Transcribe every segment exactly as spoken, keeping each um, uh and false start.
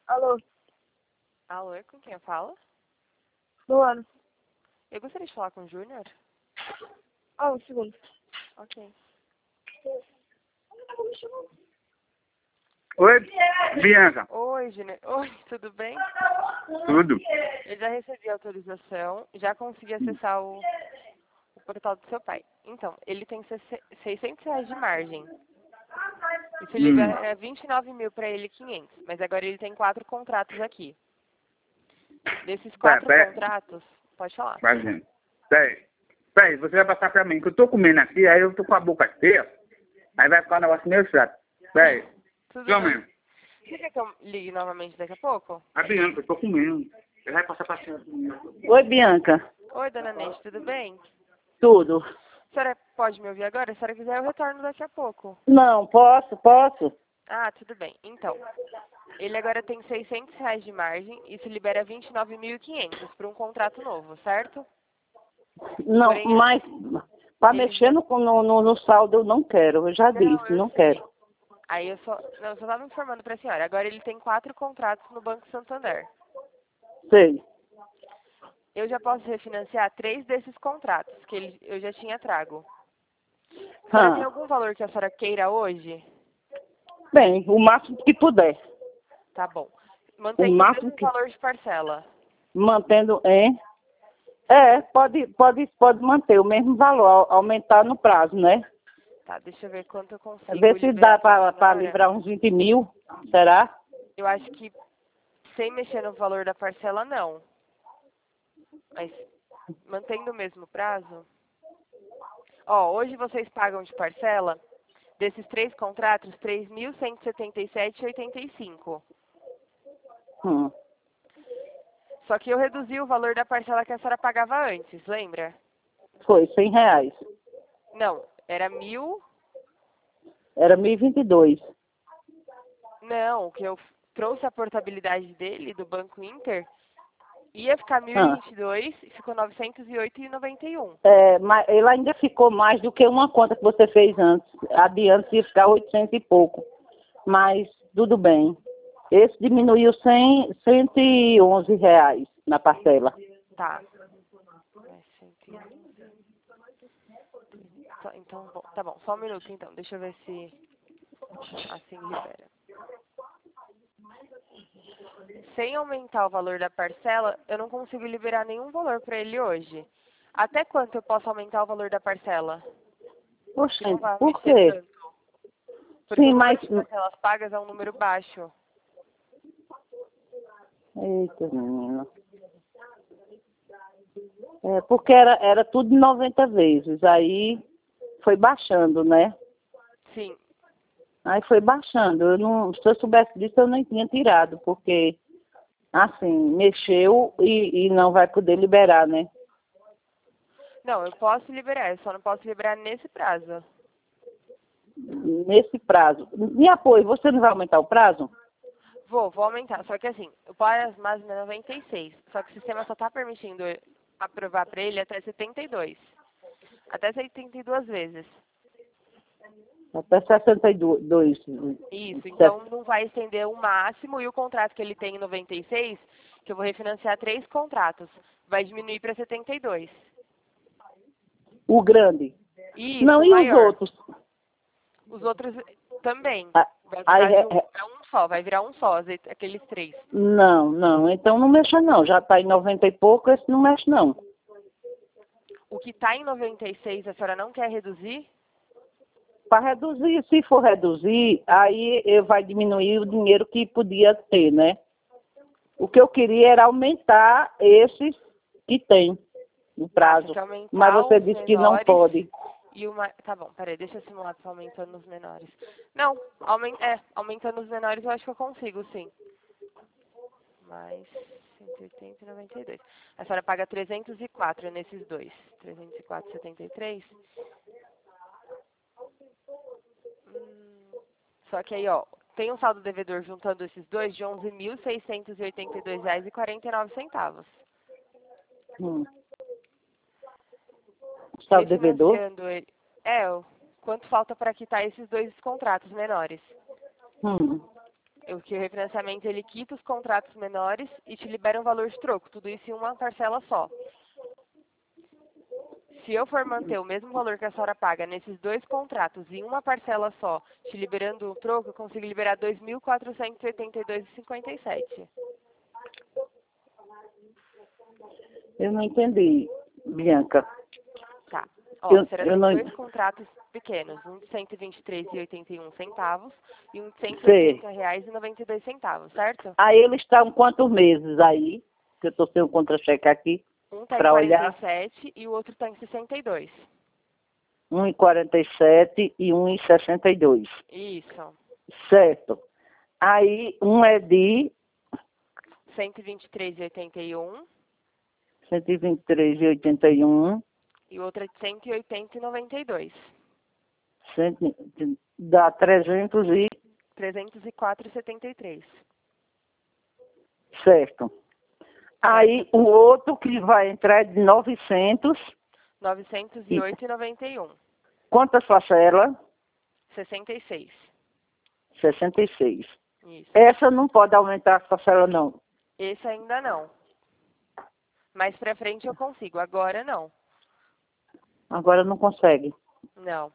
Alô, Alô, com quem eu falo? Luana. Eu gostaria de falar com o Júnior. Ah, um segundo. Ok. Oi, Bianca. Oi, Júnior. Oi, tudo bem? Tudo? Eu já recebi a autorização, já consegui acessar o, o portal do seu pai. Então, ele tem sesse- seiscentos reais de margem. Isso Hum. libera vinte e nove mil para ele, quinhentos. Mas agora ele tem quatro contratos aqui. Desses quatro pera. contratos, pode falar. Vai vendo. Peraí. Peraí, você vai passar pra mim, que eu tô comendo aqui, aí eu tô com a boca cheia, aí vai ficar um negócio meio chato. Peraí. Tudo Só bem. mesmo. Você quer que eu ligue novamente daqui a pouco? A Bianca, eu tô comendo. Ele vai passar pra cima. Oi, Bianca. Oi, dona Neide, tudo bem? Tudo? A senhora pode me ouvir agora? Se a senhora quiser, eu retorno daqui a pouco. Não, posso, posso. Ah, tudo bem. Então, ele agora tem seiscentos reais de margem e se libera vinte e nove mil e quinhentos para um contrato novo, certo? Não, Porém, mas para ele mexer no, no, no, no saldo eu não quero. Eu já disse, eu não sei. quero. Aí eu só, não, eu só estava informando para a senhora. Agora ele tem quatro contratos no Banco Santander. Sei. Eu já posso refinanciar três desses contratos que ele, eu já tinha trago. A senhora tem Hã. algum valor que a senhora queira hoje? Bem, o máximo que puder. Tá bom. O Mantendo o máximo mesmo que. valor de parcela. Mantendo em. É, pode, pode, pode manter o mesmo valor, au- aumentar no prazo, né? Tá, deixa eu ver quanto eu consigo Ver se liberar dá pra para senhora. livrar uns vinte mil. Será? Eu acho que sem mexer no valor da parcela, não. Mas mantendo o mesmo prazo. Ó, hoje vocês pagam de parcela, desses três contratos, três mil cento e setenta e sete reais e oitenta e cinco. Hum. Só que eu reduzi o valor da parcela que a senhora pagava antes, lembra? Foi cem reais. Não, era mil. Era mil e vinte e dois. Não, o que eu trouxe a portabilidade dele, do Banco Inter, ia ficar mil e Ah. vinte e dois e ficou novecentos e oito reais e noventa e um. É, mas ele ainda ficou mais do que uma conta que você fez antes. Adiante ia ficar oitocentos e pouco. Mas tudo bem. Esse diminuiu cem, cento e onze reais na parcela. Tá. É, cento e onze. Só- Então, bom, tá bom, só um minuto então, deixa eu ver se assim libera. Sem aumentar o valor da parcela, eu não consigo liberar nenhum valor para ele hoje. Até quanto eu posso aumentar o valor da parcela? Poxa, Que não vai por mexer quê? tanto. Porque Sim, o número mas... de parcelas pagas é um número baixo. Eita, menina. É, porque era, era tudo noventa vezes. Aí foi baixando, né? Sim. Aí foi baixando. Eu não, se eu soubesse disso, eu nem tinha tirado, porque, assim, mexeu e, e não vai poder liberar, né? Não, eu posso liberar, eu só não posso liberar nesse prazo. Nesse prazo. Me apoio, você não vai aumentar o prazo? Vou, vou aumentar. Só que assim, o Parasmas é noventa e seis. Só que o sistema só está permitindo aprovar para ele até setenta e dois. Até setenta e duas vezes. Até sessenta e dois. Isso, então não vai estender o máximo e o contrato que ele tem em noventa e seis, que eu vou refinanciar três contratos, vai diminuir para setenta e dois. O grande. Isso, Não, o e os maior. outros? Os outros também. Ah, Vai aí, ficar é, junto, é, é um só, vai virar um só, aqueles três. não, não. Então não mexa não. Já está em noventa e pouco, esse não mexe não. O que está em noventa e seis, a senhora não quer reduzir? Para reduzir, se for reduzir, aí eu vai diminuir o dinheiro que podia ter, né? O que eu queria era aumentar esses que tem no prazo. Tá, que aumentar Mas você os disse que não menores pode. e uma... Tá bom, peraí, deixa eu simular se aumentando os menores. Não, aumen... é, aumentando os menores eu acho que eu consigo, sim. Mais cento e oitenta e noventa e dois. A senhora paga trezentos e quatro nesses dois. trezentos e quatro e setenta e três. Hum, só que aí, ó, tem um saldo devedor juntando esses dois de onze mil seiscentos e oitenta e dois reais e quarenta e nove centavos. Hum. Está o devedor? Refinanciando ele. É, o quanto falta para quitar esses dois contratos menores? Hum. O que o refinanciamento ele quita os contratos menores e te libera um valor de troco, tudo isso em uma parcela só. Se eu for manter o mesmo valor que a senhora paga nesses dois contratos em uma parcela só, te liberando o troco, eu consigo liberar dois mil quatrocentos e oitenta e dois reais e cinquenta e sete centavos. Eu não entendi, Bianca. Tá. Ó, Eu- a senhora eu tem não- dois contratos pequenos, um de cento e vinte e três reais e oitenta e um centavos e um de cento e Sei. oitenta reais e noventa e dois centavos, certo? Aí eles estão quantos meses aí? Que eu estou sem o contra-cheque aqui. Um está em Pra quarenta olhar. e sete e o outro está em sessenta e dois. Um em quarenta e sete e um em sessenta e dois. Isso. Certo. Aí um é de cento e vinte e três reais e oitenta e um cento e vinte e três e oitenta e um. e o outro é de cento e oitenta reais e noventa e dois. Cento, dá trezentos e... trezentos e quatro reais e setenta e três. Certo. Aí o outro que vai entrar é de novecentos. novecentos e oito reais e noventa e um. Quantas parcelas? sessenta e seis. sessenta e seis. Isso. Essa não pode aumentar as parcelas, não. Esse ainda não. Mais pra frente eu consigo, agora não. Agora não consegue. Não.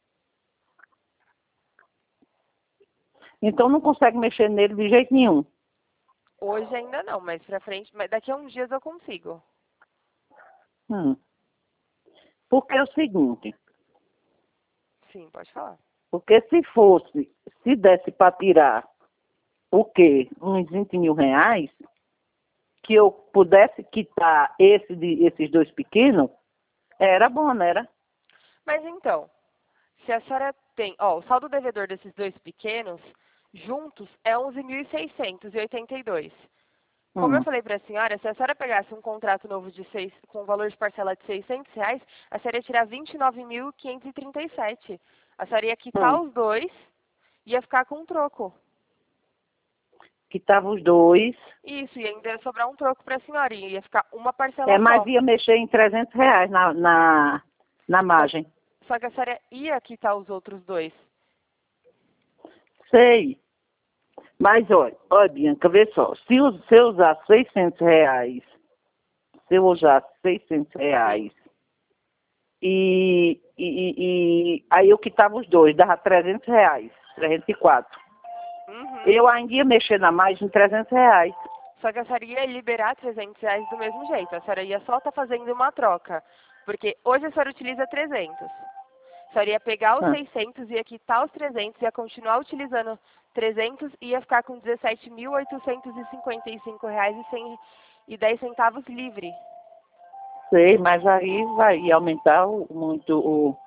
Então não consegue mexer nele de jeito nenhum. Hoje ainda não, mais pra frente, mas daqui a uns dias eu consigo. Hum. Porque é o seguinte, Sim, pode falar. porque se fosse, se desse para tirar o quê? Uns vinte mil reais, que eu pudesse quitar esse de, esses dois pequenos, era bom, não era? Mas então, se a senhora tem, ó, o saldo devedor desses dois pequenos, juntos, é onze mil seiscentos e oitenta e dois. Como Hum. eu falei para a senhora, se a senhora pegasse um contrato novo de seis, com valor de parcela de seiscentos reais, a senhora ia tirar vinte e nove mil quinhentos e trinta e sete. A senhora ia quitar Hum. os dois e ia ficar com um troco. Quitava os dois, Isso, e ainda ia sobrar um troco para a senhora, e ia ficar uma parcela é, mas só. ia mexer em trezentos reais na, na, na margem. Só que a senhora ia quitar os outros dois. Sei. Mas olha, olha, Bianca, vê só, se, eu- se eu usar seiscentos reais, se eu usar seiscentos reais, e, e, e, e aí eu quitava os dois, dava trezentos reais, trezentos e quatro. Uhum. Eu ainda ia mexer na margem em trezentos reais. Só que a senhora ia liberar trezentos reais do mesmo jeito. A senhora ia só estar fazendo uma troca. Porque hoje a senhora utiliza trezentos. A senhora ia pegar os Ah. seiscentos, ia quitar os trezentos, ia continuar utilizando trezentos e ia ficar com dezessete mil oitocentos e cinquenta e cinco reais e dez centavos livre. Sei, mas aí vai ia aumentar o- muito o...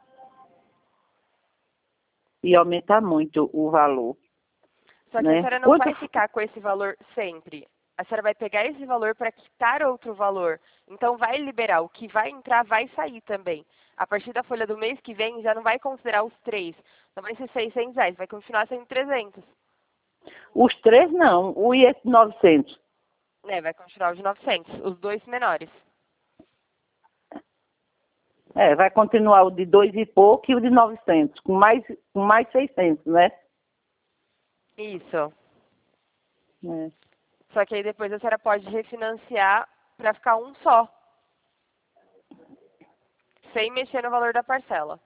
ia aumentar muito o valor. Só que Né? a senhora não Quanto- vai ficar com esse valor sempre. A senhora vai pegar esse valor para quitar outro valor. Então vai liberar. O que vai entrar vai sair também. A partir da folha do mês que vem já não vai considerar os três. Não vai ser seiscentos reais, vai continuar sendo trezentos. Os três não, o I S novecentos. É, vai continuar o de novecentos, os dois menores. É, vai continuar o de dois e pouco e o de novecentos, com mais, com mais seiscentos, né? Isso. É. Só que aí depois a senhora pode refinanciar para ficar um só. Sem mexer no valor da parcela.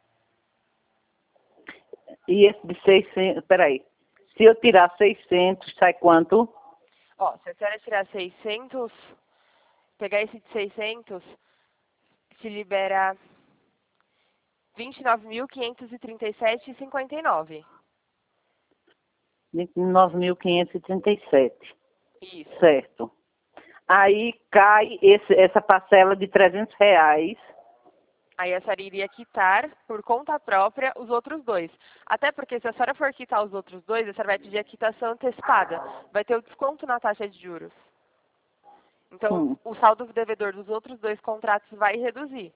E esse de seiscentos, peraí, se eu tirar seiscentos, sai quanto? Ó, se a senhora tirar seiscentos, pegar esse de seiscentos, te libera vinte e nove mil quinhentos e trinta e sete reais e cinquenta e nove centavos. vinte e nove mil quinhentos e trinta e sete. Isso. Certo. Aí cai esse, essa parcela de trezentos reais. Aí a senhora iria quitar, por conta própria, os outros dois. Até porque se a senhora for quitar os outros dois, a senhora vai pedir a quitação antecipada. Vai ter o desconto na taxa de juros. Então, Hum. o saldo devedor dos outros dois contratos vai reduzir.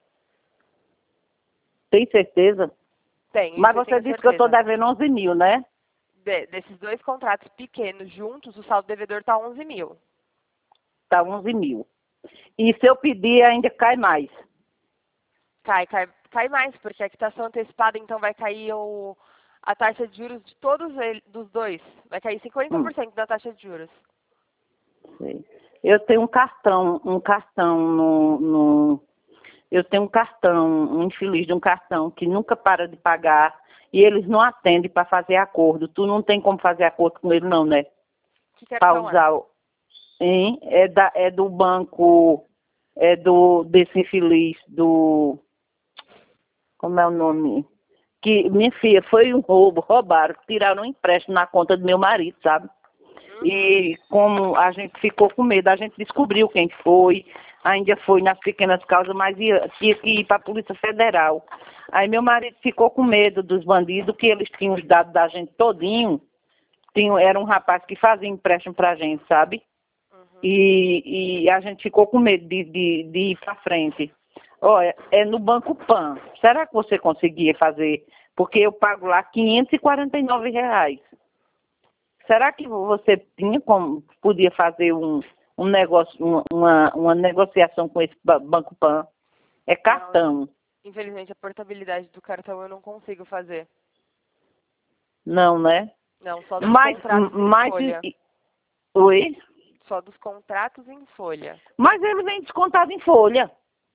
Tem certeza? Tem. Mas isso eu você tenho disse que eu estou certeza. devendo onze mil, né? De- desses dois contratos pequenos juntos, o saldo devedor está onze mil. Tá onze mil. E se eu pedir, ainda cai mais. Cai, cai, cai mais, porque a quitação antecipada, então vai cair o, A taxa de juros de todos eles, dos dois, vai cair cinquenta por cento da taxa de juros. Sei. Eu tenho um cartão, um cartão no, no... Eu tenho um cartão, um infeliz de um cartão que nunca para de pagar e eles não atendem para fazer acordo. Tu não tem como fazer acordo com ele não, né? Que Para cartão usar é? o... Hein? É, da, é do banco, é do desse infeliz, do... Como é o nome? Que, minha filha, foi um roubo, roubaram, tiraram um empréstimo na conta do meu marido, sabe? E como a gente ficou com medo, a gente descobriu quem foi, ainda foi nas pequenas causas, mas ia, tinha que ir para a Polícia Federal. Aí meu marido ficou com medo dos bandidos, que eles tinham os dados da gente todinho. Tinha, era um rapaz que fazia empréstimo pra gente, sabe? Uhum. E, e a gente ficou com medo de, de, de ir para frente. Olha, é no Banco Pan. Será que você conseguia fazer? Porque eu pago lá quinhentos e quarenta e nove reais. Será que você tinha como, podia fazer um, um negócio, uma, uma, uma negociação com esse ba- Banco Pan? É cartão. Infelizmente, a portabilidade do cartão eu não consigo fazer. Não, né? Não, só dos Mas, contratos em mas, folha. e- oi? Só dos contratos em folha. Mas ele vem descontado em folha.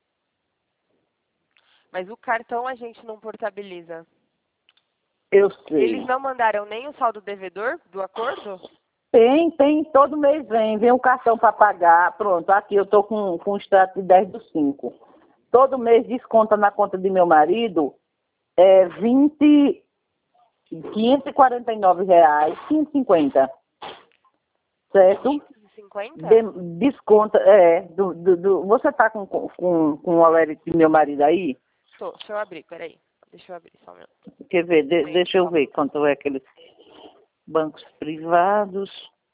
Mas o cartão a gente não portabiliza. Eu sei. Eles não mandaram nem o saldo devedor do acordo? Tem, tem, todo mês vem, vem o cartão para pagar. Pronto, aqui eu estou com, com o extrato de dez do cinco. Todo mês desconta na conta de meu marido é vinte, quinhentos e quarenta e nove reais, quinhentos e cinquenta. Certo? quinhentos e cinquenta? De, desconta, é, do, do, do- você está com, com, com o Alerite de meu marido aí? Tô, deixa eu abrir, peraí. Deixa eu abrir só um minuto. Quer ver? De- Sim, deixa eu só. ver quanto é aqueles bancos privados.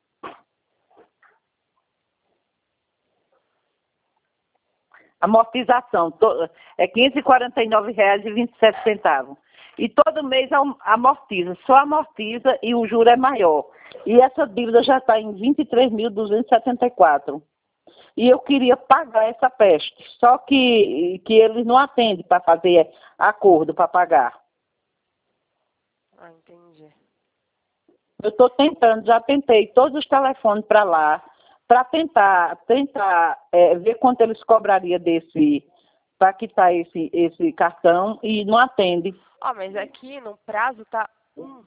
Amortização, to, é quinhentos e quarenta e nove reais e vinte e sete centavos. E todo mês am- amortiza, só amortiza e o juro é maior. E essa dívida já está em vinte e três mil duzentos e setenta e quatro. E eu queria pagar essa peste, só que, que eles não atendem para fazer acordo para pagar. Ah, entendi. Eu estou tentando, já tentei todos os telefones para lá, para tentar, tentar é, ver quanto eles cobrariam desse, para quitar esse, esse cartão e não atende. Ó, mas aqui no prazo tá um.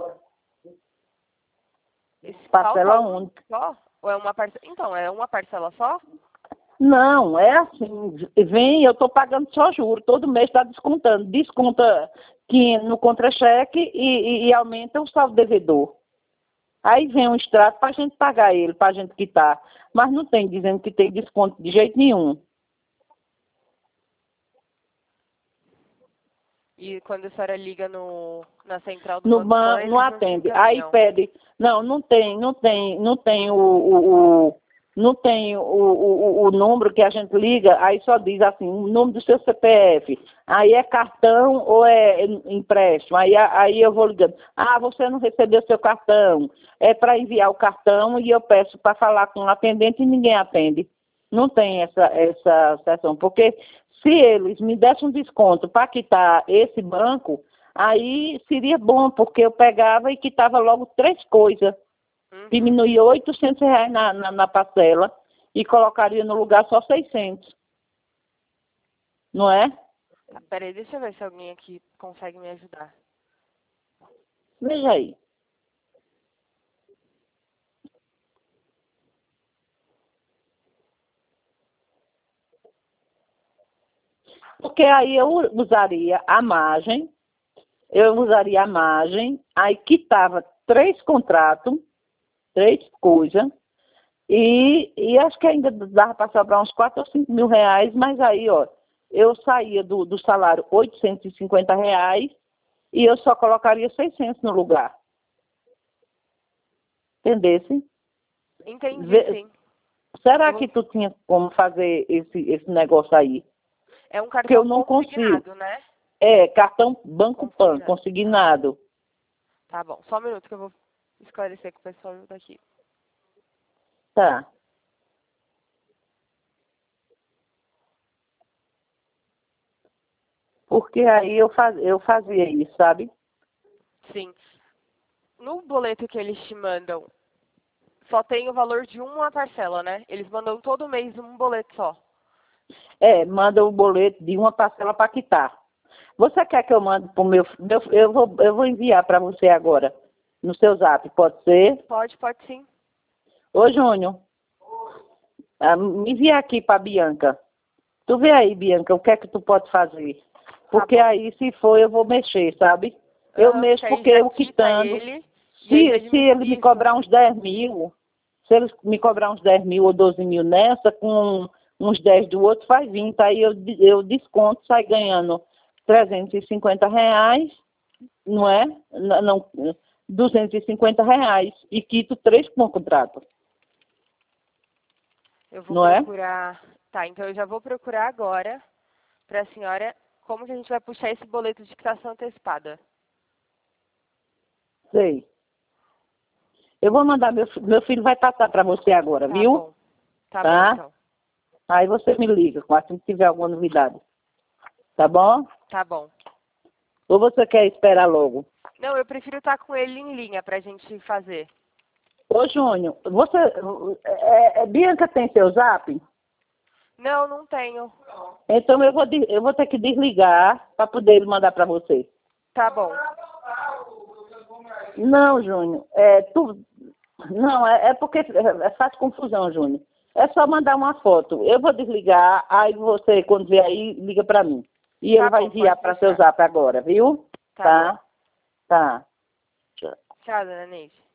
Esse Parcela falta um única. só? Ou é uma parcela? Então, é uma parcela só? Não, é assim, vem, eu estou pagando só juro, todo mês está descontando, desconta que no contra-cheque e, e, e aumenta o saldo devedor. Aí vem um extrato para a gente pagar ele, para a gente quitar, mas não tem dizendo que tem desconto de jeito nenhum. E quando a senhora liga no, na central do No Banco Pan, banco eles não não te atende, aí encaminham. pede, não, não tem, não tem, não tem o, o, o não tem o, o, o número que a gente liga, aí só diz assim, o número do seu C P F, aí é cartão ou é empréstimo, aí, aí eu vou ligando, ah, você não recebeu seu cartão, é para enviar o cartão e eu peço para falar com o atendente e ninguém atende. Não tem essa, essa sessão, porque se eles me dessem um desconto para quitar esse banco, aí seria bom, porque eu pegava e quitava logo três coisas. Uhum. Diminuía oitocentos reais na, na, na parcela e colocaria no lugar só seiscentos. Não é? Tá, peraí, deixa eu ver se alguém aqui consegue me ajudar. Veja aí. Porque aí eu usaria a margem, eu usaria a margem, aí quitava três contratos, três coisas, e, e acho que ainda dava para sobrar uns quatro ou cinco mil reais, mas aí, ó, eu saía do, do salário oitocentos e cinquenta reais e eu só colocaria seiscentos no lugar. Entendesse? Entendi, Vê- sim. Será Eu vou- que tu tinha como fazer esse, esse negócio aí? É um Porque eu cartão não consigo. consignado, né? É, cartão Banco Pan, Consignado. consignado. Tá bom, só um minuto que eu vou esclarecer com o pessoal daqui. Tá. Porque aí eu, faz, eu fazia isso, sabe? Sim. No boleto que eles te mandam, só tem o valor de uma parcela, né? Eles mandam todo mês um boleto só. É, manda o boleto de uma parcela para quitar. Você quer que eu mande para o meu, meu... Eu vou, eu vou enviar para você agora, no seu zap, pode ser? Pode, pode sim. Ô, Júnior, ah, me envia aqui para Bianca. Tu vê aí, Bianca, o que é que tu pode fazer? Porque bom. aí, se for, eu vou mexer, sabe? Eu Aham, mexo aí porque já eu quita quitando. ele, e aí vai Se, se ele me diminuir cobrar isso. uns dez mil, se ele me cobrar uns dez mil ou doze mil nessa, com uns dez do outro, faz vinte. Aí eu, eu desconto, sai ganhando trezentos e cinquenta reais, não é? Não, não, duzentos e cinquenta reais. E quito três com o contrato. Eu vou Não é? procurar. Tá, então eu já vou procurar agora para a senhora como que a gente vai puxar esse boleto de quitação antecipada. Sei. Eu vou mandar, meu, fi- meu filho vai passar para você agora, Tá viu? bom. Tá, Tá? bom, então. Aí você me liga, assim que tiver alguma novidade. Tá bom? Tá bom. Ou você quer esperar logo? Não, eu prefiro estar com ele em linha pra gente fazer. Ô, Júnior, você... É, é, Bianca tem seu zap? Não, não tenho. Então eu vou, de- eu vou ter que desligar para poder ele mandar para você. Tá bom. Não, Júnior, é, tu, não, é, é porque é, faz confusão, Júnior. É só mandar uma foto. Eu vou desligar, aí você, quando vier aí, liga para mim. E Tá ele vai bom, enviar pode para seu deixar. zap agora, viu? Tá Tá? Tá. Tchau, dona Neide.